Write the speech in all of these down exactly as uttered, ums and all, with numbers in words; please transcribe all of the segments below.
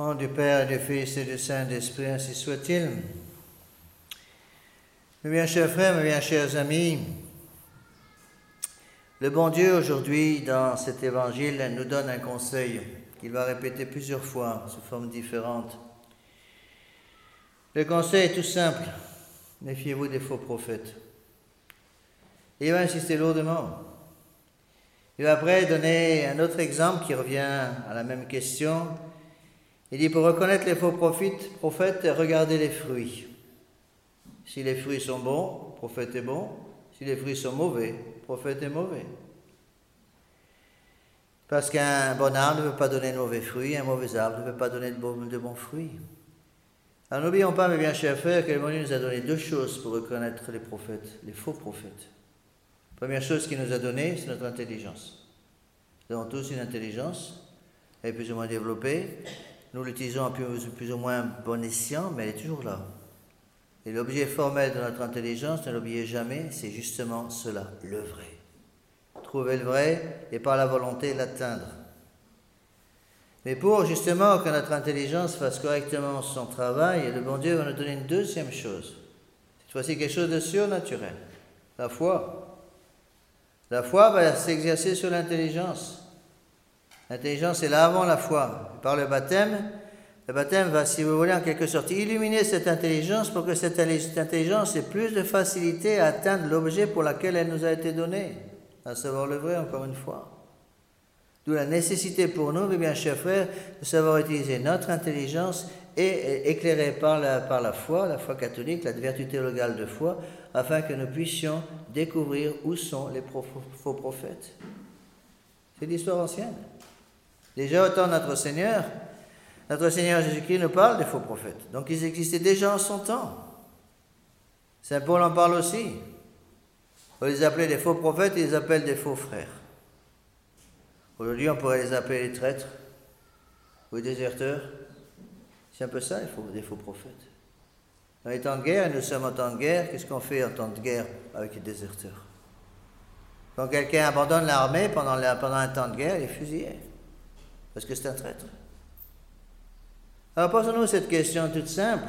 Au nom du Père, du Fils et du Saint-Esprit, ainsi soit-il. Mes bien chers frères, mes bien chers amis, le bon Dieu aujourd'hui, dans cet évangile, nous donne un conseil qu'il va répéter plusieurs fois sous formes différentes. Le conseil est tout simple, méfiez-vous des faux prophètes. Et il va insister lourdement. Il va après donner un autre exemple qui revient à la même question. Il dit, pour reconnaître les faux prophètes, prophètes, regardez les fruits. Si les fruits sont bons, le prophète est bon. Si les fruits sont mauvais, le prophète est mauvais. Parce qu'un bon arbre ne veut pas donner de mauvais fruits, un mauvais arbre ne veut pas donner de bons, de bons fruits. Alors n'oublions pas, mes bien chers frères, que le bon Dieu nous a donné deux choses pour reconnaître les prophètes, les faux prophètes. La première chose qu'il nous a donnée, c'est notre intelligence. Nous avons tous une intelligence, elle est plus ou moins développée. Nous l'utilisons à plus, plus ou moins bon escient, mais elle est toujours là. Et l'objet formel de notre intelligence, ne l'oubliez jamais, c'est justement cela, le vrai. Trouver le vrai et par la volonté l'atteindre. Mais pour justement que notre intelligence fasse correctement son travail, le bon Dieu va nous donner une deuxième chose. Cette fois-ci quelque chose de surnaturel, la foi. La foi va s'exercer sur l'intelligence. L'intelligence est là avant la foi. Par le baptême, le baptême va, si vous voulez, en quelque sorte, illuminer cette intelligence pour que cette intelligence ait plus de facilité à atteindre l'objet pour lequel elle nous a été donnée, à savoir le vrai, encore une fois. D'où la nécessité pour nous, mes bien chers frères, de savoir utiliser notre intelligence et éclairée par la, par la foi, la foi catholique, la vertu théologale de foi, afin que nous puissions découvrir où sont les faux prophètes. C'est l'histoire ancienne. Déjà au temps de notre Seigneur, notre Seigneur Jésus-Christ nous parle des faux prophètes. Donc ils existaient déjà en son temps. Saint Paul en parle aussi. On les appelait des faux prophètes, ils les appellent des faux frères. Aujourd'hui, on pourrait les appeler les traîtres ou les déserteurs. C'est un peu ça, les faux, des faux prophètes. Dans les temps de guerre, et nous sommes en temps de guerre, qu'est-ce qu'on fait en temps de guerre avec les déserteurs? Quand quelqu'un abandonne l'armée pendant, la, pendant un temps de guerre, il est fusillé. Parce que c'est un traître. Alors posons-nous cette question toute simple.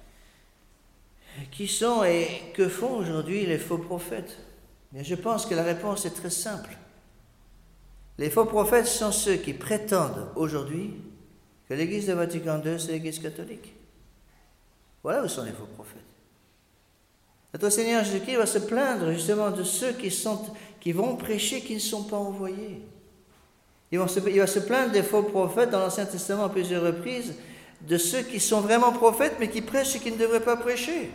Qui sont et que font aujourd'hui les faux prophètes? Mais je pense que la réponse est très simple. Les faux prophètes sont ceux qui prétendent aujourd'hui que l'Église de Vatican deux, c'est l'Église catholique. Voilà où sont les faux prophètes. Notre Seigneur Jésus-Christ va se plaindre justement de ceux qui, sont, qui vont prêcher, qui ne sont pas envoyés. Il va, se, il va se plaindre des faux prophètes dans l'Ancien Testament à plusieurs reprises, de ceux qui sont vraiment prophètes, mais qui prêchent ce qu'ils ne devraient pas prêcher.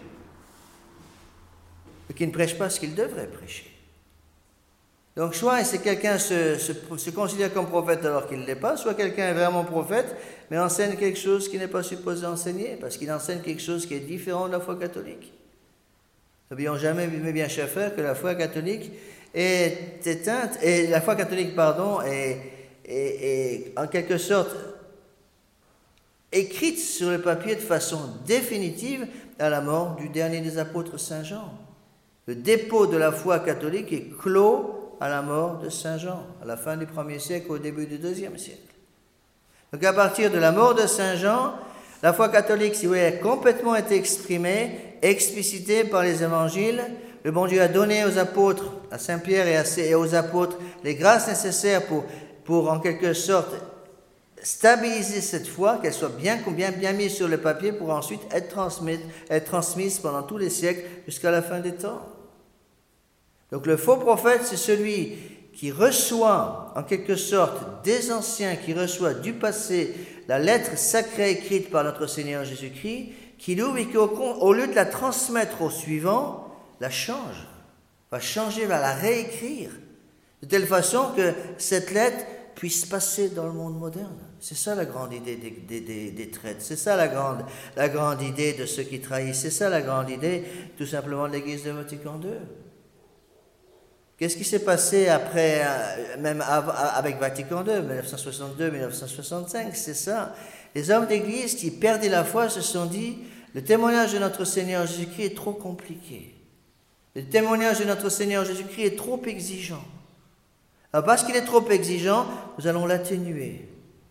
Et qui ne prêchent pas ce qu'ils devraient prêcher. Donc, soit c'est quelqu'un se, se, se considère comme prophète alors qu'il ne l'est pas, soit quelqu'un est vraiment prophète, mais enseigne quelque chose qu'il n'est pas supposé enseigner, parce qu'il enseigne quelque chose qui est différent de la foi catholique. N'oublions jamais, mes bien chers frères, que la foi catholique est éteinte, et la foi catholique, pardon, est, est, est en quelque sorte écrite sur le papier de façon définitive à la mort du dernier des apôtres, Saint Jean. Le dépôt de la foi catholique est clos à la mort de Saint Jean, à la fin du premier siècle, au début du deuxième siècle. Donc à partir de la mort de Saint Jean, la foi catholique, si vous voulez, a complètement été exprimée, explicitée par les évangiles. Le bon Dieu a donné aux apôtres, à Saint Pierre et, à, et aux apôtres, les grâces nécessaires pour, pour en quelque sorte, stabiliser cette foi, qu'elle soit bien, bien, bien mise sur le papier pour ensuite être transmise, être transmise pendant tous les siècles jusqu'à la fin des temps. Donc le faux prophète, c'est celui qui reçoit en quelque sorte des anciens, qui reçoit du passé la lettre sacrée écrite par notre Seigneur Jésus-Christ, qui l'ouvre et qui au, au lieu de la transmettre au suivant, la change, va changer, va la réécrire, de telle façon que cette lettre puisse passer dans le monde moderne. C'est ça la grande idée des, des, des, des traîtres, c'est ça la grande, la grande idée de ceux qui trahissent, c'est ça la grande idée tout simplement de l'Église de Vatican deux. Qu'est-ce qui s'est passé après, même avec Vatican deux, dix-neuf cent soixante-deux dix-neuf cent soixante-cinq, c'est ça. Les hommes d'Église qui perdaient la foi se sont dit, le témoignage de notre Seigneur Jésus-Christ est trop compliqué. Le témoignage de notre Seigneur Jésus-Christ est trop exigeant. Alors parce qu'il est trop exigeant, nous allons l'atténuer.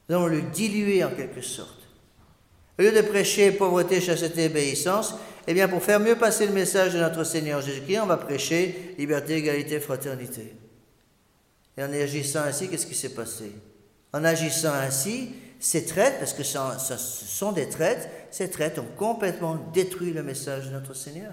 Nous allons le diluer en quelque sorte. Au lieu de prêcher pauvreté, chasteté, obéissance, eh bien, pour faire mieux passer le message de notre Seigneur Jésus-Christ, on va prêcher liberté, égalité, fraternité. Et en agissant ainsi, qu'est-ce qui s'est passé? En agissant ainsi, ces traites, parce que ça, ça, ce sont des traites, ces traites ont complètement détruit le message de notre Seigneur.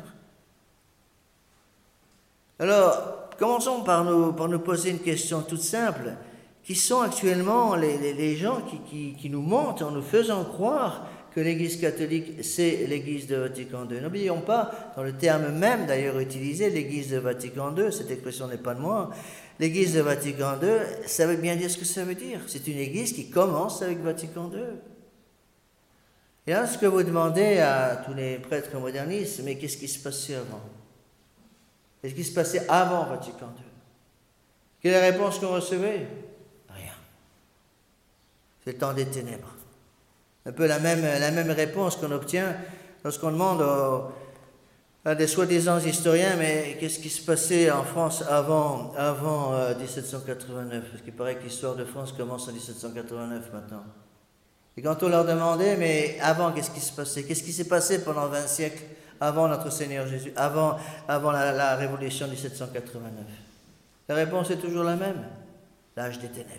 Alors, commençons par nous, par nous poser une question toute simple. Qui sont actuellement les, les, les gens qui, qui, qui nous mentent en nous faisant croire que l'Église catholique, c'est l'Église de Vatican deux. N'oublions pas, dans le terme même d'ailleurs utilisé, l'Église de Vatican deux, cette expression n'est pas de moi, l'Église de Vatican deux, ça veut bien dire ce que ça veut dire. C'est une Église qui commence avec Vatican deux. Et là, ce que vous demandez à tous les prêtres modernistes, mais qu'est-ce qui se passait avant? Qu'est-ce qui se passait avant Vatican deux? Quelle est la réponse qu'on recevait? Rien. C'est le temps des ténèbres. Un peu la même, la même réponse qu'on obtient lorsqu'on demande aux, à des soi-disant historiens, mais qu'est-ce qui se passait en France avant, avant euh, dix-sept cent quatre-vingt-neuf? Parce qu'il paraît que l'histoire de France commence en dix-sept cent quatre-vingt-neuf maintenant. Et quand on leur demandait, mais avant, qu'est-ce qui se passait? Qu'est-ce qui s'est passé pendant vingt siècles avant notre Seigneur Jésus, avant, avant la, la Révolution dix-sept cent quatre-vingt-neuf? La réponse est toujours la même, l'âge des ténèbres.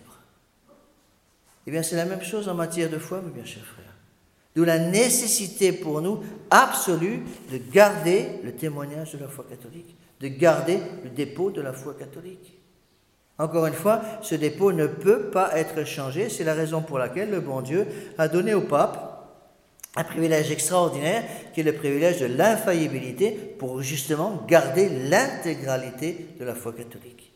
Eh bien, c'est la même chose en matière de foi, mes bien chers frères. D'où la nécessité pour nous absolue de garder le témoignage de la foi catholique, de garder le dépôt de la foi catholique. Encore une fois, ce dépôt ne peut pas être changé, c'est la raison pour laquelle le bon Dieu a donné au pape un privilège extraordinaire qui est le privilège de l'infaillibilité pour justement garder l'intégralité de la foi catholique.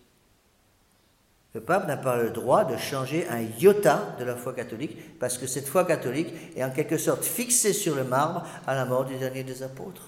Le pape n'a pas le droit de changer un iota de la foi catholique parce que cette foi catholique est en quelque sorte fixée sur le marbre à la mort du dernier des apôtres.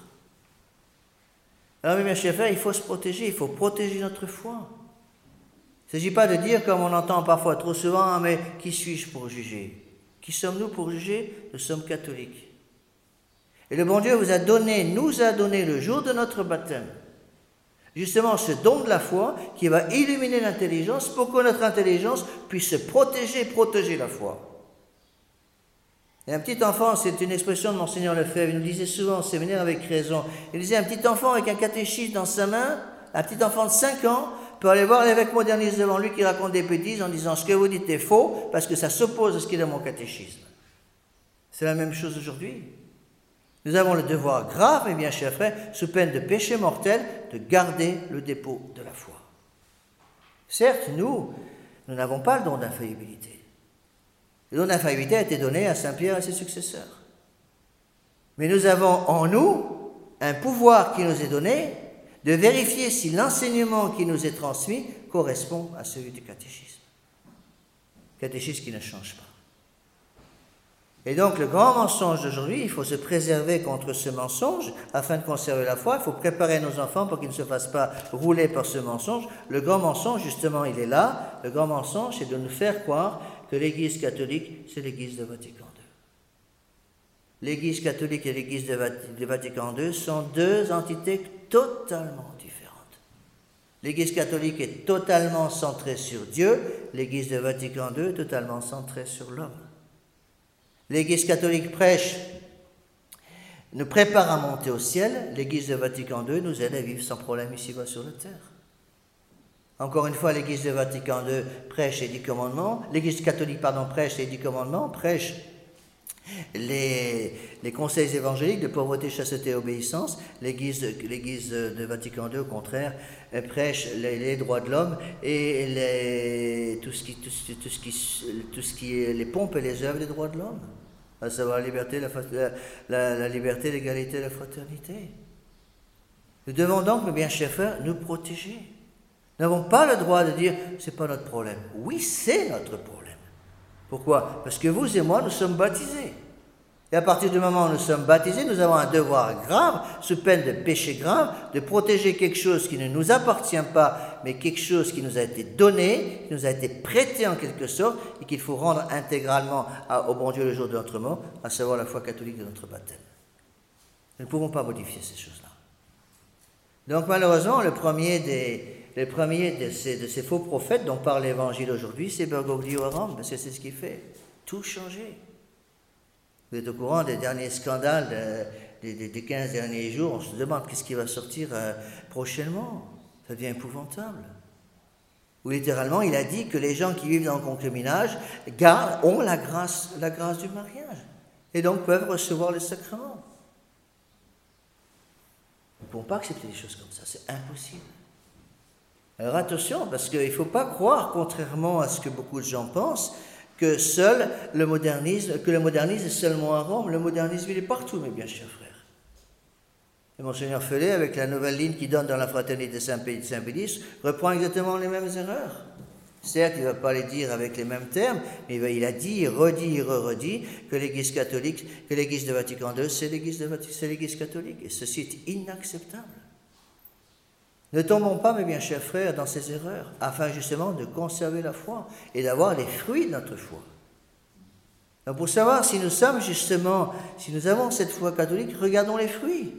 Alors, mes chers frères, il faut se protéger, il faut protéger notre foi. Il ne s'agit pas de dire, comme on entend parfois trop souvent, mais qui suis-je pour juger? Qui sommes-nous pour juger? Nous sommes catholiques. Et le bon Dieu vous a donné, nous a donné le jour de notre baptême, justement ce don de la foi qui va illuminer l'intelligence pour que notre intelligence puisse se protéger et protéger la foi. Et un petit enfant, c'est une expression de Monseigneur Lefebvre, il nous disait souvent au séminaire avec raison, il disait un petit enfant avec un catéchisme dans sa main, un petit enfant de cinq ans, peut aller voir l'évêque moderniste devant lui qui raconte des bêtises en disant ce que vous dites est faux parce que ça s'oppose à ce qui est dans mon catéchisme. C'est la même chose aujourd'hui. Nous avons le devoir grave, mes bien chers frères, sous peine de péché mortel, de garder le dépôt de la foi. Certes, nous, nous n'avons pas le don d'infaillibilité. Le don d'infaillibilité a été donné à Saint Pierre et à ses successeurs. Mais nous avons en nous un pouvoir qui nous est donné de vérifier si l'enseignement qui nous est transmis correspond à celui du catéchisme. Catéchisme qui ne change pas. Et donc, le grand mensonge d'aujourd'hui, il faut se préserver contre ce mensonge afin de conserver la foi. Il faut préparer nos enfants pour qu'ils ne se fassent pas rouler par ce mensonge. Le grand mensonge, justement, il est là. Le grand mensonge, c'est de nous faire croire que l'Église catholique, c'est l'Église de Vatican deux. L'Église catholique et l'Église de Vatican deux sont deux entités totalement différentes. L'Église catholique est totalement centrée sur Dieu, l'Église de Vatican deux est totalement centrée sur l'homme. L'Église catholique prêche, nous prépare à monter au ciel, l'Église de Vatican deux nous aide à vivre sans problème ici-bas sur la terre. Encore une fois, l'Église de Vatican deux prêche les dix commandements, l'Église catholique, pardon, prêche les dix commandements, prêche Les, les conseils évangéliques de pauvreté, chasteté et obéissance. L'Église, l'Église de Vatican deux, au contraire, prêche les, les droits de l'homme et les, tout, ce qui, tout, tout, ce qui, tout ce qui est les pompes et les œuvres des droits de l'homme, à savoir la liberté, la, la, la liberté, l'égalité et la fraternité. Nous devons donc, mes bien chers frères, nous protéger. Nous n'avons pas le droit de dire « c'est pas notre problème ». Oui, c'est notre problème. Pourquoi? Parce que vous et moi, nous sommes baptisés. Et à partir du moment où nous sommes baptisés, nous avons un devoir grave, sous peine de péché grave, de protéger quelque chose qui ne nous appartient pas, mais quelque chose qui nous a été donné, qui nous a été prêté en quelque sorte, et qu'il faut rendre intégralement à, au bon Dieu le jour de notre mort, à savoir la foi catholique de notre baptême. Nous ne pouvons pas modifier ces choses-là. Donc malheureusement, le premier des... Le premier de ces, de ces faux prophètes dont parle l'Évangile aujourd'hui, c'est Bergoglio à Rome, parce que c'est ce qu'il fait. tout changé. Vous êtes au courant des derniers scandales de, des, des quinze derniers jours, on se demande qu'est-ce qui va sortir euh, prochainement. Ça devient épouvantable. Où littéralement, il a dit que les gens qui vivent dans le concubinage gardent, ont la grâce, la grâce du mariage et donc peuvent recevoir le sacrement. Nous ne pouvons pas accepter des choses comme ça, c'est impossible. Alors attention, parce qu'il ne faut pas croire, contrairement à ce que beaucoup de gens pensent, que seul le modernisme, que le modernisme est seulement à Rome. Le modernisme, il est partout, mes bien chers frères. Et Monseigneur Fellet, avec la nouvelle ligne qu'il donne dans la Fraternité Saint-Pédis, reprend exactement les mêmes erreurs. Certes, il ne va pas les dire avec les mêmes termes, mais il a dit, redit, re-redit que l'Église catholique, que l'Église de Vatican deux, c'est l'Église de Vatican, c'est l'Église catholique. Et ceci est inacceptable. Ne tombons pas, mes bien chers frères, dans ces erreurs, afin justement de conserver la foi et d'avoir les fruits de notre foi. Donc pour savoir si nous sommes justement, si nous avons cette foi catholique, regardons les fruits.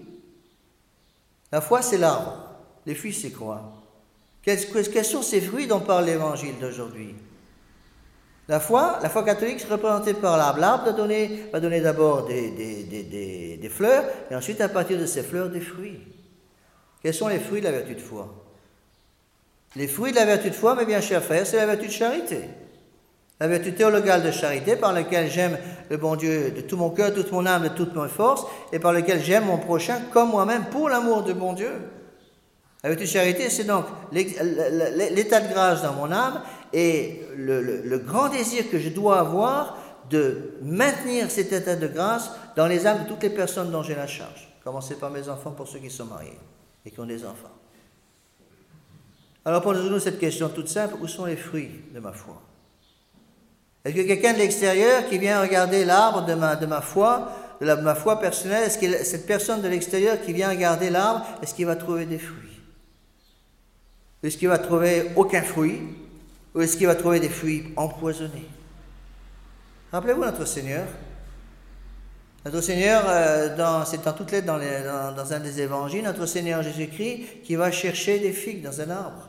La foi, c'est l'arbre. Les fruits, c'est quoi? Quels, quels sont ces fruits dont parle l'Évangile d'aujourd'hui? La foi, la foi catholique est représentée par l'arbre. L'arbre va donner, va donner d'abord des, des, des, des, des fleurs, et ensuite, à partir de ces fleurs, des fruits. Quels sont les fruits de la vertu de foi? Les fruits de la vertu de foi, mes bien chers frères, c'est la vertu de charité. La vertu théologale de charité par laquelle j'aime le bon Dieu de tout mon cœur, toute mon âme, de toute mon force, et par laquelle j'aime mon prochain comme moi-même pour l'amour de bon Dieu. La vertu de charité, c'est donc l'état de grâce dans mon âme et le, le, le grand désir que je dois avoir de maintenir cet état de grâce dans les âmes de toutes les personnes dont j'ai la charge. Commencez par mes enfants pour ceux qui sont mariés et qui ont des enfants. Alors posons-nous cette question toute simple, où sont les fruits de ma foi? Est-ce que quelqu'un de l'extérieur qui vient regarder l'arbre de ma, de ma foi, de, la, de ma foi personnelle, est-ce que cette personne de l'extérieur qui vient regarder l'arbre, est-ce qu'il va trouver des fruits? Est-ce qu'il va trouver aucun fruit? Ou est-ce qu'il va trouver des fruits empoisonnés? Rappelez-vous notre Seigneur. Notre Seigneur, euh, dans, c'est en toutes lettres dans, les, dans, dans un des évangiles, notre Seigneur Jésus-Christ qui va chercher des figues dans un arbre.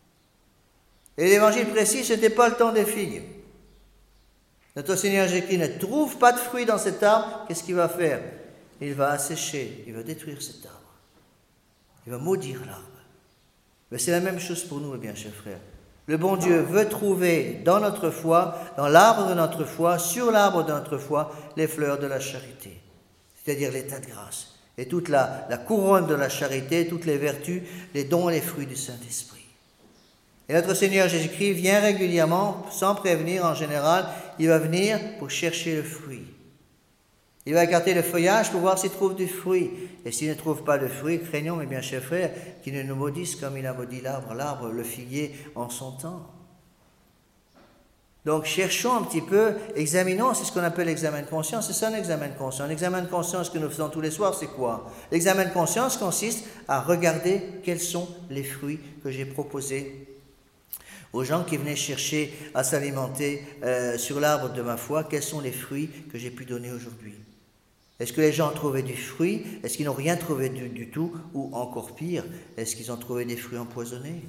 Et l'évangile précise, ce n'était pas le temps des figues. Notre Seigneur Jésus-Christ ne trouve pas de fruits dans cet arbre, qu'est-ce qu'il va faire? Il va assécher, il va détruire cet arbre. Il va maudire l'arbre. Mais c'est la même chose pour nous, mes bien chers frères. Le bon Dieu veut trouver dans notre foi, dans l'arbre de notre foi, sur l'arbre de notre foi, les fleurs de la charité, c'est-à-dire l'état de grâce, et toute la, la couronne de la charité, toutes les vertus, les dons et les fruits du Saint-Esprit. Et notre Seigneur Jésus-Christ vient régulièrement, sans prévenir en général, il va venir pour chercher le fruit. Il va écarter le feuillage pour voir s'il trouve du fruit. Et s'il ne trouve pas de fruit, craignons, mes bien chers frères, qu'il ne nous maudisse comme il a maudit l'arbre, l'arbre, le figuier en son temps. Donc cherchons un petit peu, examinons, c'est ce qu'on appelle l'examen de conscience, c'est ça un examen de conscience. Un examen de conscience que nous faisons tous les soirs, c'est quoi? L'examen de conscience consiste à regarder quels sont les fruits que j'ai proposés aux gens qui venaient chercher à s'alimenter euh, sur l'arbre de ma foi, quels sont les fruits que j'ai pu donner aujourd'hui? Est-ce que les gens ont trouvé du fruit? Est-ce qu'ils n'ont rien trouvé du, du tout? Ou encore pire, est-ce qu'ils ont trouvé des fruits empoisonnés?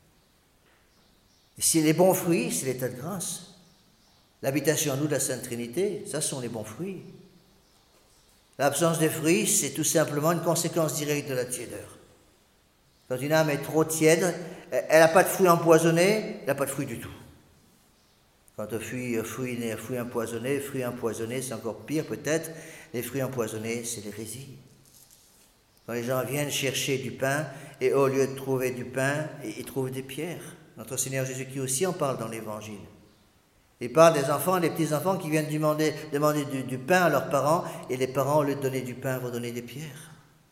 Et si les bons fruits, c'est l'état de grâce. L'habitation en nous de la Sainte Trinité, ça sont les bons fruits. L'absence de fruits, c'est tout simplement une conséquence directe de la tiédeur. Quand une âme est trop tiède, elle n'a pas de fruits empoisonnés, elle n'a pas de fruits du tout. Quand un fruit, fruit, fruit empoisonné, fruit empoisonné, c'est encore pire peut-être. Les fruits empoisonnés, c'est l'hérésie. Quand les gens viennent chercher du pain, et au lieu de trouver du pain, ils trouvent des pierres. Notre Seigneur Jésus-Christ aussi en parle dans l'Évangile. Il parle des enfants, des petits-enfants qui viennent demander, demander du, du pain à leurs parents, et les parents, au lieu de donner du pain, vont donner des pierres.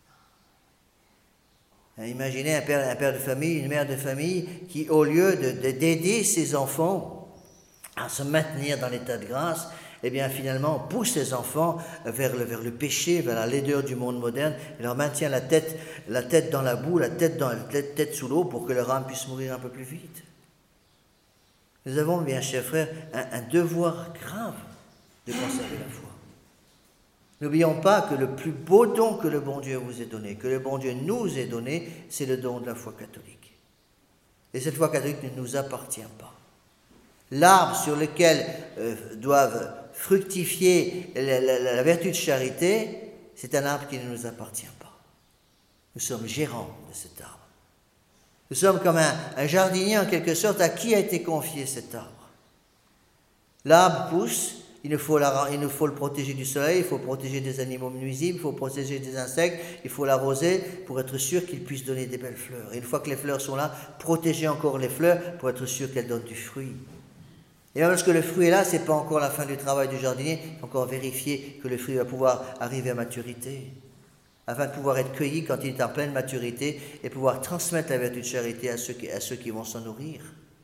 Imaginez un père, un père de famille, une mère de famille qui, au lieu de, de, d'aider ses enfants à se maintenir dans l'état de grâce, eh bien finalement pousse ses enfants vers le, vers le péché, vers la laideur du monde moderne, et leur maintient la tête, la tête dans la boue, la tête, dans, la tête, tête sous l'eau pour que leur âme puisse mourir un peu plus vite. Nous avons, bien chers frères, un, un devoir grave de conserver la foi. N'oublions pas que le plus beau don que le bon Dieu vous ait donné, que le bon Dieu nous ait donné, c'est le don de la foi catholique. Et cette foi catholique ne nous appartient pas. L'arbre sur lequel euh, doivent fructifier la, la, la vertu de charité, c'est un arbre qui ne nous appartient pas. Nous sommes gérants de cet arbre. Nous sommes comme un, un jardinier en quelque sorte à qui a été confié cet arbre. L'arbre pousse, il nous, faut la, il nous faut le protéger du soleil, il faut protéger des animaux nuisibles, il faut protéger des insectes, il faut l'arroser pour être sûr qu'il puisse donner des belles fleurs. Et une fois que les fleurs sont là, protéger encore les fleurs pour être sûr qu'elles donnent du fruit. Et même lorsque le fruit est là, ce n'est pas encore la fin du travail du jardinier, il faut encore vérifier que le fruit va pouvoir arriver à maturité, afin de pouvoir être cueilli quand il est en pleine maturité et pouvoir transmettre la vertu de charité à ceux qui, à ceux qui vont s'en nourrir.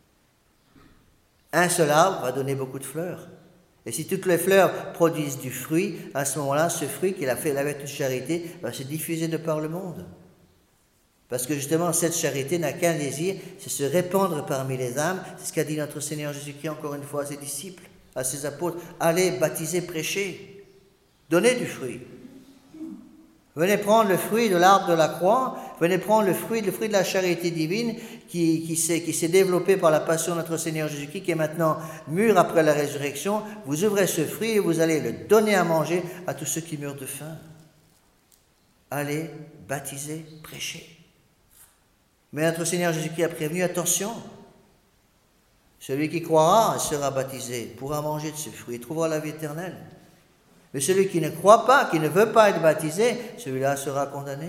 Un seul arbre va donner beaucoup de fleurs. Et si toutes les fleurs produisent du fruit, à ce moment-là, ce fruit qui a fait la vertu de charité va se diffuser de par le monde. Parce que justement, cette charité n'a qu'un désir, c'est se répandre parmi les âmes. C'est ce qu'a dit notre Seigneur Jésus-Christ encore une fois à ses disciples, à ses apôtres. Allez, baptisez, prêchez, donnez du fruit. Venez prendre le fruit de l'arbre de la croix, venez prendre le fruit, le fruit de la charité divine qui, qui, s'est, qui s'est développé par la passion de notre Seigneur Jésus-Christ, qui est maintenant mûr après la résurrection. Vous ouvrez ce fruit et vous allez le donner à manger à tous ceux qui meurent de faim. Allez, baptisez, prêchez. Mais notre Seigneur Jésus-Christ a prévenu, attention, celui qui croira sera baptisé, pourra manger de ce fruit et trouvera la vie éternelle. Mais celui qui ne croit pas, qui ne veut pas être baptisé, celui-là sera condamné.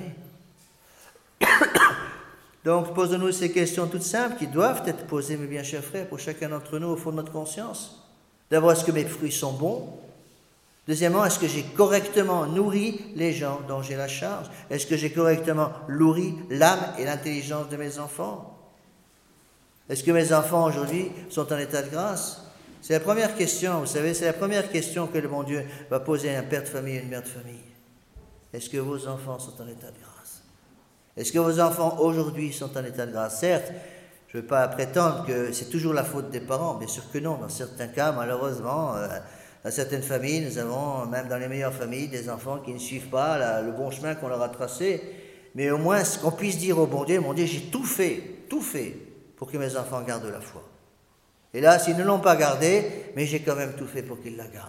Donc, posons-nous ces questions toutes simples qui doivent être posées, mes bien chers frères, pour chacun d'entre nous au fond de notre conscience. D'abord, est-ce que mes fruits sont bons? Deuxièmement, est-ce que j'ai correctement nourri les gens dont j'ai la charge? Est-ce que j'ai correctement nourri l'âme et l'intelligence de mes enfants? Est-ce que mes enfants aujourd'hui sont en état de grâce? C'est la première question, vous savez, c'est la première question que le bon Dieu va poser à un père de famille et une mère de famille. Est-ce que vos enfants sont en état de grâce? Est-ce que vos enfants aujourd'hui sont en état de grâce? Certes, je ne veux pas prétendre que c'est toujours la faute des parents, bien sûr que non. Dans certains cas, malheureusement, euh, dans certaines familles, nous avons, même dans les meilleures familles, des enfants qui ne suivent pas la, le bon chemin qu'on leur a tracé. Mais au moins, ce qu'on puisse dire au bon Dieu, mon Dieu, j'ai tout fait, tout fait pour que mes enfants gardent la foi. Et là, s'ils ne l'ont pas gardée, mais j'ai quand même tout fait pour qu'ils la gardent.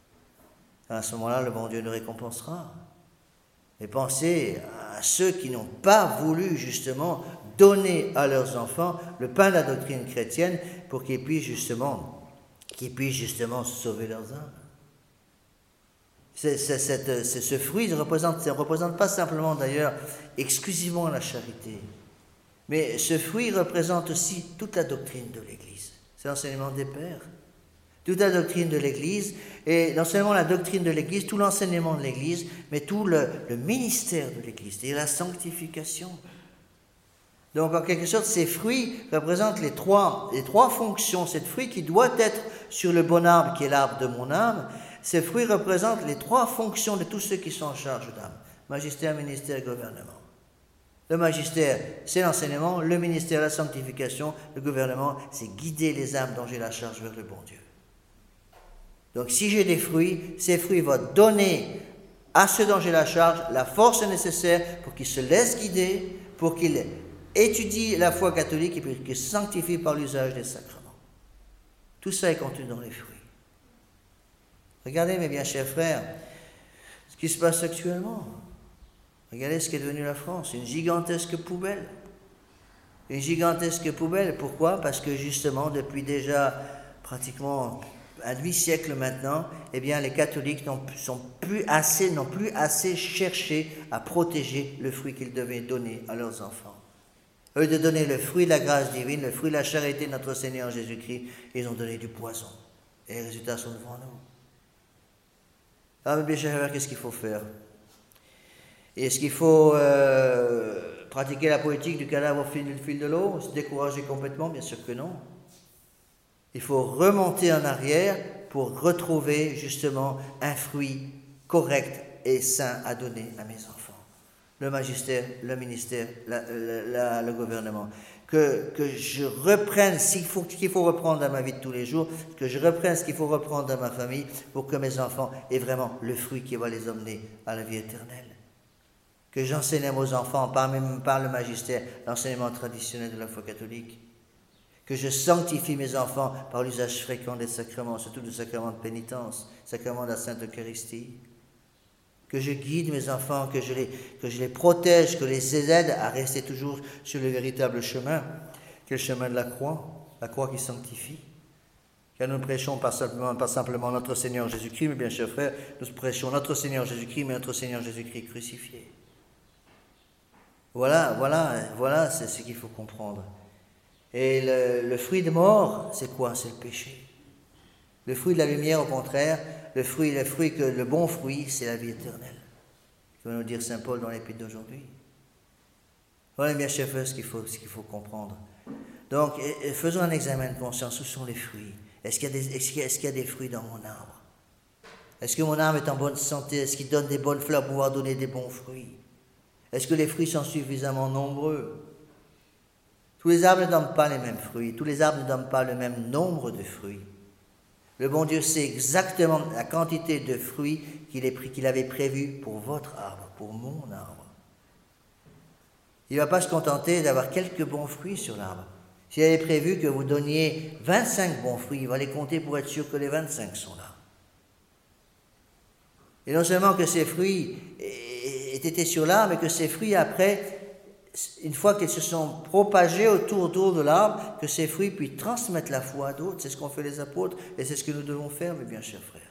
À ce moment-là, le bon Dieu nous récompensera. Et pensez à ceux qui n'ont pas voulu justement donner à leurs enfants le pain de la doctrine chrétienne pour qu'ils puissent justement, qu'ils puissent justement sauver leurs âmes. C'est, c'est, c'est, c'est, ce fruit ne représente, ne représente pas simplement d'ailleurs exclusivement la charité, mais ce fruit représente aussi toute la doctrine de l'Église. C'est l'enseignement des pères. Toute la doctrine de l'Église, et non seulement la doctrine de l'Église, tout l'enseignement de l'Église, mais tout le, le ministère de l'Église, c'est la sanctification. Donc, en quelque sorte, ces fruits représentent les trois, les trois fonctions. Ces fruits qui doit être sur le bon arbre, qui est l'arbre de mon âme, ces fruits représentent les trois fonctions de tous ceux qui sont en charge d'âme. Magistère, ministère, gouvernement. Le magistère, c'est l'enseignement. Le ministère, la sanctification. Le gouvernement, c'est guider les âmes dont j'ai la charge vers le bon Dieu. Donc, si j'ai des fruits, ces fruits vont donner à ceux dont j'ai la charge la force nécessaire pour qu'ils se laissent guider, pour qu'ils étudient la foi catholique et pour qu'ils se sanctifient par l'usage des sacrements. Tout ça est contenu dans les fruits. Regardez, mes bien chers frères, ce qui se passe actuellement. Regardez ce qu'est devenu la France, une gigantesque poubelle. Une gigantesque poubelle, pourquoi? Parce que justement, depuis déjà pratiquement un demi-siècle maintenant, eh bien, les catholiques n'ont, sont plus assez, n'ont plus assez cherché à protéger le fruit qu'ils devaient donner à leurs enfants. Au lieu de donner le fruit de la grâce divine, le fruit de la charité de notre Seigneur Jésus-Christ, ils ont donné du poison. Et les résultats sont devant nous. Alors, mes chers frères, qu'est-ce qu'il faut faire? Est-ce qu'il faut euh, pratiquer la politique du cadavre au fil, fil de l'eau, se décourager complètement? Bien sûr que non. Il faut remonter en arrière pour retrouver justement un fruit correct et sain à donner à mes enfants. Le magistère, le ministère, la, la, la, le gouvernement. Que, que je reprenne ce qu'il faut, qu'il faut reprendre dans ma vie de tous les jours, que je reprenne ce qu'il faut reprendre dans ma famille pour que mes enfants aient vraiment le fruit qui va les emmener à la vie éternelle. Que j'enseigne à mes enfants par, même, par le magistère l'enseignement traditionnel de la foi catholique. que je sanctifie mes enfants par l'usage fréquent des sacrements, surtout le sacrement de pénitence, le sacrement de la Sainte Eucharistie, que je guide mes enfants, que je les, que je les protège, que je les aide à rester toujours sur le véritable chemin, qui est le chemin de la croix, la croix qui sanctifie. Car nous ne prêchons pas simplement, pas simplement notre Seigneur Jésus-Christ, mais bien chers frères, nous prêchons notre Seigneur Jésus-Christ, mais notre Seigneur Jésus-Christ crucifié. Voilà, voilà, voilà, c'est ce qu'il faut comprendre. Et le, le fruit de mort, c'est quoi? C'est le péché. Le fruit de la lumière, au contraire, le fruit, le fruit que le bon fruit, c'est la vie éternelle. Que va nous dire saint Paul dans l'épître d'aujourd'hui. Voilà bien chers frères ce qu'il faut, ce qu'il faut comprendre. Donc, et, et faisons un examen de conscience. Où sont les fruits? Est-ce qu'il y a des, est-ce qu'il y a, est-ce qu'il y a des fruits dans mon arbre? Est-ce que mon arbre est en bonne santé? Est-ce qu'il donne des bonnes fleurs pour pouvoir donner des bons fruits? Est-ce que les fruits sont suffisamment nombreux? Tous les arbres ne donnent pas les mêmes fruits. Tous les arbres ne donnent pas le même nombre de fruits. Le bon Dieu sait exactement la quantité de fruits qu'il, est, qu'il avait prévu pour votre arbre, pour mon arbre. Il ne va pas se contenter d'avoir quelques bons fruits sur l'arbre. S'il avait prévu que vous donniez vingt-cinq bons fruits, il va les compter pour être sûr que les vingt-cinq sont là. Et non seulement que ces fruits aient été sur l'arbre, mais que ces fruits, après, une fois qu'ils se sont propagés autour, autour de l'arbre, que ces fruits puissent transmettre la foi à d'autres. C'est ce qu'ont fait les apôtres, et c'est ce que nous devons faire, mes bien chers frères.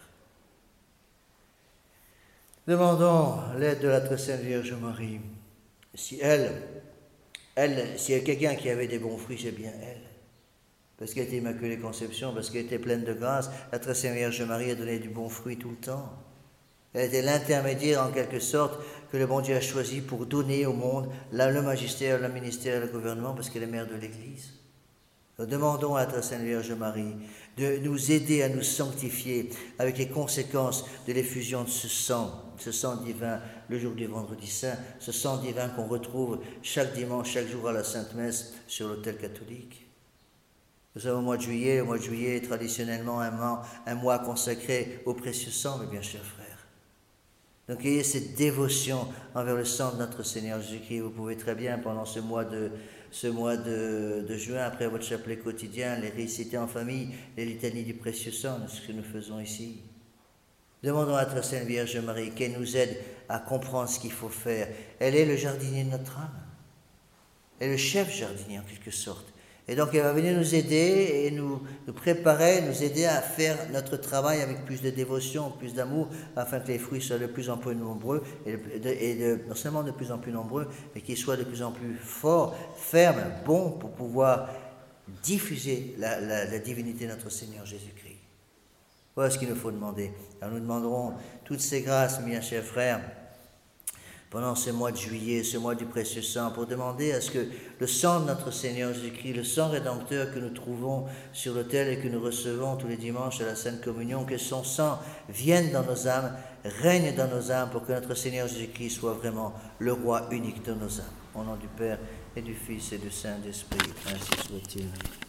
Demandons l'aide de la très sainte Vierge Marie. Si elle, elle, s'il y a quelqu'un qui avait des bons fruits, c'est bien elle. Parce qu'elle était Immaculée Conception, parce qu'elle était pleine de grâce, la très sainte Vierge Marie a donné du bon fruit tout le temps. Elle était l'intermédiaire, en quelque sorte, que le bon Dieu a choisi pour donner au monde là, le magistère, le ministère, le gouvernement, parce qu'elle est mère de l'Église. Nous demandons à la très sainte Vierge Marie de nous aider à nous sanctifier avec les conséquences de l'effusion de ce sang, ce sang divin, le jour du vendredi saint, ce sang divin qu'on retrouve chaque dimanche, chaque jour à la Sainte Messe sur l'autel catholique. Nous savons au mois de juillet, le mois de juillet est traditionnellement un mois, un mois consacré au précieux sang, mes bien chers frères. Donc ayez cette dévotion envers le sang de notre Seigneur Jésus-Christ. Vous pouvez très bien, pendant ce mois de, ce mois de, de juin, après votre chapelet quotidien, les réciter en famille, les litanies du précieux sang, c'est ce que nous faisons ici. Demandons à notre Sainte Vierge Marie qu'elle nous aide à comprendre ce qu'il faut faire. Elle est le jardinier de notre âme. Elle est le chef jardinier en quelque sorte. Et donc elle va venir nous aider et nous, nous préparer, nous aider à faire notre travail avec plus de dévotion, plus d'amour, afin que les fruits soient de plus en plus nombreux, et, de, et de, non seulement de plus en plus nombreux, mais qu'ils soient de plus en plus forts, fermes, bons, pour pouvoir diffuser la, la, la divinité de notre Seigneur Jésus-Christ. Voilà ce qu'il nous faut demander. Alors nous demanderons toutes ces grâces, mes chers frères, pendant ce mois de juillet, ce mois du précieux sang, pour demander à ce que le sang de notre Seigneur Jésus-Christ, le sang rédempteur que nous trouvons sur l'autel et que nous recevons tous les dimanches à la Sainte Communion, que son sang vienne dans nos âmes, règne dans nos âmes, pour que notre Seigneur Jésus-Christ soit vraiment le roi unique de nos âmes. Au nom du Père et du Fils et du Saint-Esprit, ainsi soit-il.